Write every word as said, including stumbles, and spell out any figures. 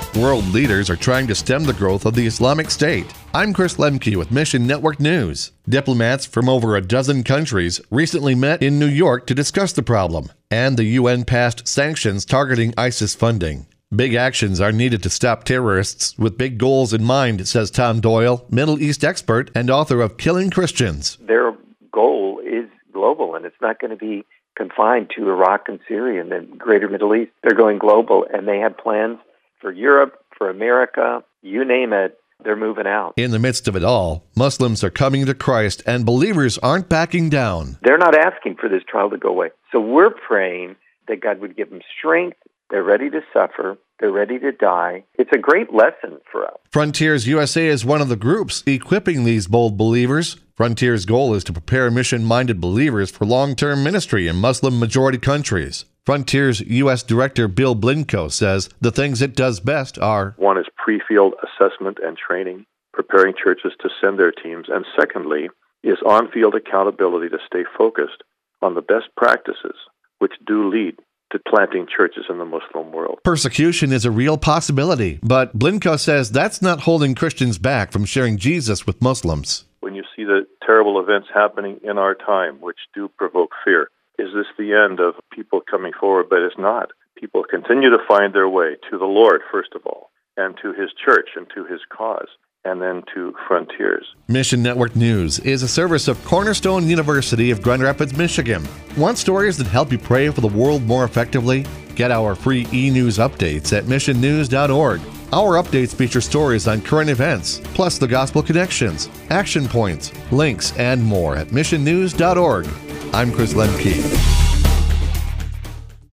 World leaders are trying to stem the growth of the Islamic State. I'm Chris Lemke with Mission Network News. Diplomats from over a dozen countries recently met in New York to discuss the problem, and the U N passed sanctions targeting ISIS funding. Big actions are needed to stop terrorists with big goals in mind, says Tom Doyle, Middle East expert and author of Killing Christians. Their goal is global, and it's not going to be confined to Iraq and Syria and the greater Middle East. They're going global, and they have plans for Europe, for America, you name it, they're moving out. In the midst of it all, Muslims are coming to Christ, and believers aren't backing down. They're not asking for this trial to go away. So we're praying that God would give them strength. They're ready to suffer. They're ready to die. It's a great lesson for us. Frontiers U S A is one of the groups equipping these bold believers. Frontiers' goal is to prepare mission-minded believers for long-term ministry in Muslim-majority countries. Frontiers U S Director Bill Blinko says the things it does best are: one is pre-field assessment and training, preparing churches to send their teams, and secondly is on-field accountability to stay focused on the best practices which do lead to planting churches in the Muslim world. Persecution is a real possibility, but Blinko says that's not holding Christians back from sharing Jesus with Muslims. When you see the terrible events happening in our time, which do provoke fear, is this the end of people coming forward? But it's not. People continue to find their way to the Lord, first of all, and to His church and to His cause, and then to Frontiers. Mission Network News is a service of Cornerstone University of Grand Rapids, Michigan. Want stories that help you pray for the world more effectively? Get our free e-news updates at mission news dot org. Our updates feature stories on current events, plus the gospel connections, action points, links, and more at mission news dot org. I'm Chris Lemke.